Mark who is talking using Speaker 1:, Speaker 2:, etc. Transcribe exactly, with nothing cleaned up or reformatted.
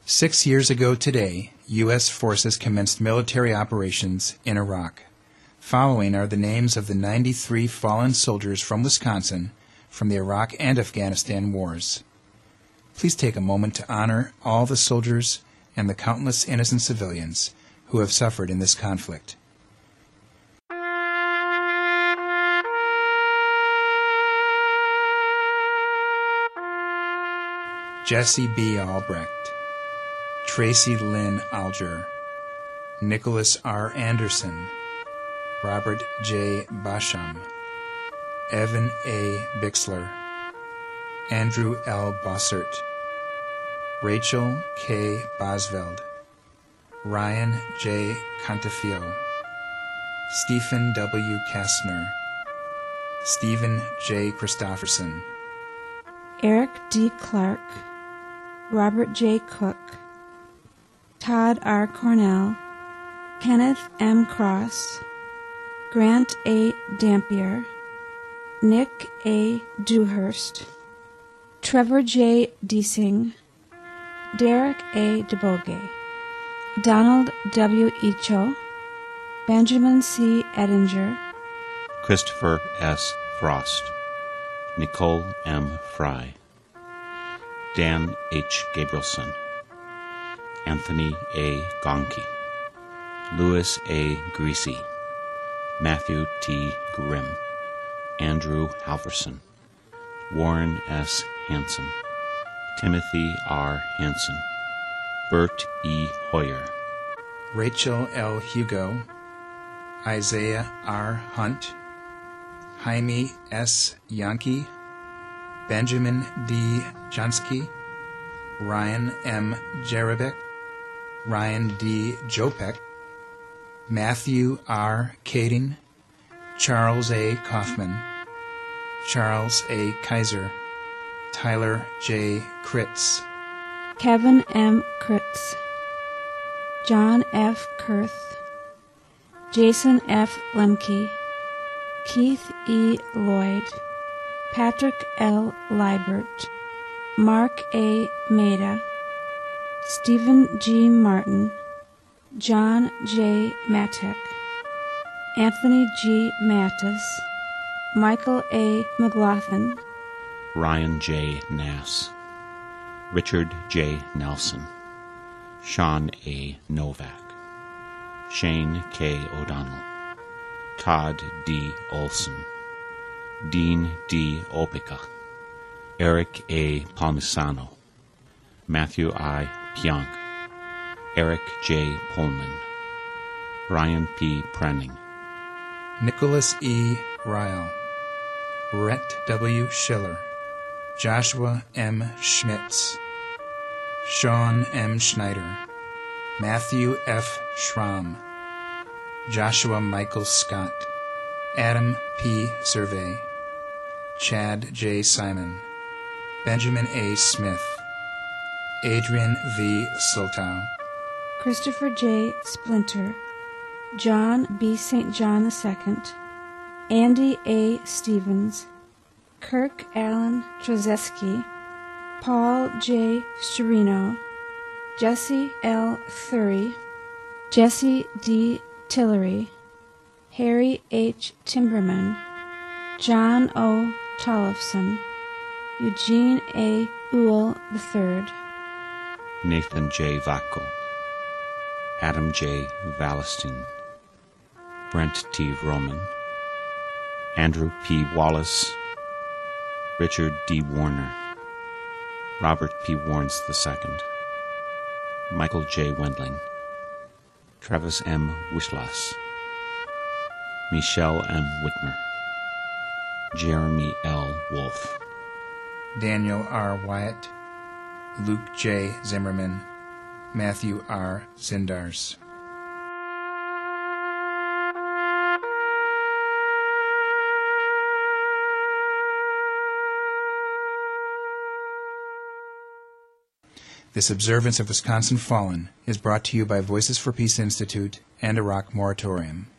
Speaker 1: Six years ago today, U S forces commenced military operations in Iraq. Following are the names of the ninety-three fallen soldiers from Wisconsin from the Iraq and Afghanistan wars. Please take a moment to honor all the soldiers and the countless innocent civilians who have suffered in this conflict. Jesse B. Albrecht, Tracy Lynn Alger, Nicholas R. Anderson, Robert J. Basham, Evan A. Bixler, Andrew L. Bossert, Rachel K. Bosveld, Ryan J. Contefio, Stephen W. Kastner, Stephen J. Christofferson,
Speaker 2: Eric D. Clark, Robert J. Cook, Todd R. Cornell, Kenneth M. Cross, Grant A. Dampier, Nick A. Dewhurst, Trevor J. Deasing, Derek A. DeBoge, Donald W. Echo, Benjamin C. Edinger,
Speaker 3: Christopher S. Frost, Nicole M. Fry, Dan H. Gabrielson, Anthony A. Gonke, Louis A. Greasy, Matthew T. Grimm, Andrew Halverson, Warren S. Hansen, Timothy R. Hansen, Bert E. Hoyer,
Speaker 1: Rachel L. Hugo, Isaiah R. Hunt, Jaime S. Yankee, Benjamin D. Johnsky, Ryan M. Jerebick, Ryan D. Jopek, Matthew R. Kading, Charles A. Kaufman, Charles A. Kaiser, Tyler J. Kritz,
Speaker 2: Kevin M. Kritz, John F. Kurth, Jason F. Lemke, Keith E. Lloyd, Patrick L. Liebert, Mark A. Maida, Stephen G. Martin, John J. Matek, Anthony G. Mattis, Michael A. McLaughlin,
Speaker 3: Ryan J. Nass, Richard J. Nelson, Sean A. Novak, Shane K. O'Donnell, Todd D. Olson, Dean D. Opeka, Eric A. Palmisano, Matthew I. Pionk, Eric J. Pullman, Brian P. Prenning,
Speaker 1: Nicholas E. Ryle, Rhett W. Schiller, Joshua M. Schmitz, Sean M. Schneider, Matthew F. Schramm, Joshua Michael Scott, Adam P. Survey, Chad J. Simon, Benjamin A. Smith, Adrian V. Slotow,
Speaker 2: Christopher J. Splinter, John B. Saint John the Second, Andy A. Stevens, Kirk Allen Trzeski, Paul J. Storino, Jesse L. Thury, Jesse D. Tillery, Harry H. Timberman, John O. Tollefson, Eugene A. Uhl the Third,
Speaker 3: Nathan J. Vacco, Adam J. Valestein, Brent T. Roman, Andrew P. Wallace, Richard D. Warner, Robert P. Warnes the Second, Michael J. Wendling, Travis M. Wislas, Michelle M. Whitmer, Jeremy L. Wolf,
Speaker 1: Daniel R. Wyatt, Luke J. Zimmerman, Matthew R. Zindars. This observance of Wisconsin Fallen is brought to you by Voices for Peace Institute and Iraq Moratorium.